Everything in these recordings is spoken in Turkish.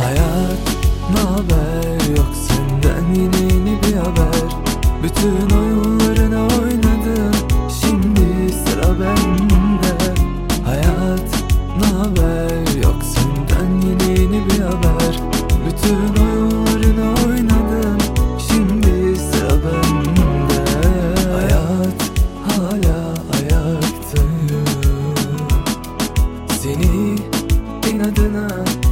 Hayat, naber? Yok senden yine yeni bir haber. Bütün oyunlarını oynadın, şimdi sıra bende. Hayat, naber? Yok senden yine yeni bir haber. Bütün oyunlarını oynadın, şimdi sıra bende. Hayat, hala ayaktayım. Seni inadına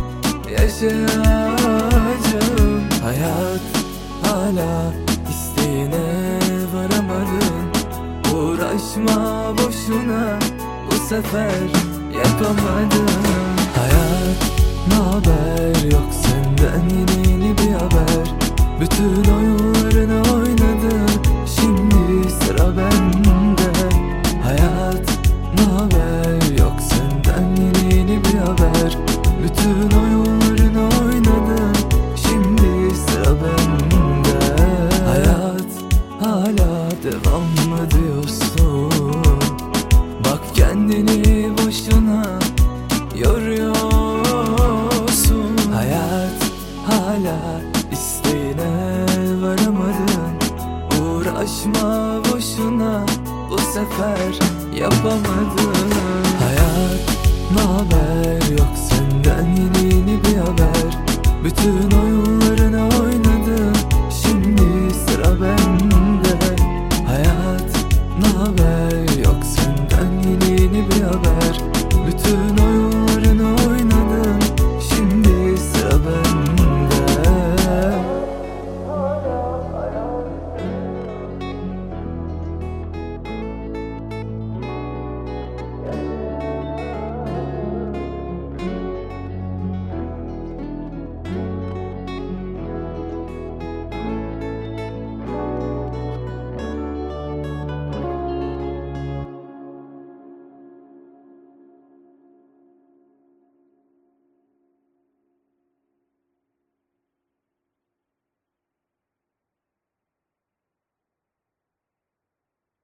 yaşayacağım. Hayat, hala isteğine varamadın. Uğraşma boşuna, bu sefer yapamadım. Hayat, naber? Yok senden yine yeni bir haber. Bütün oyunlarını oynadın, şimdi sıra bende. Hayat, naber? Yok senden yine yeni bir haber. Bütün oyunlarını oynadın, şimdi sıra bende. Hayat, hala devam mı diyorsun? Bak kendini boşuna yoruyorsun. Hayat, hala isteğine varamadın. Uğraşma boşuna, bu sefer yapamadın. Hayat, naber? Yok senden yine yeni bir haber. Bütün oyunlarını oynadın, şimdi sıra bende.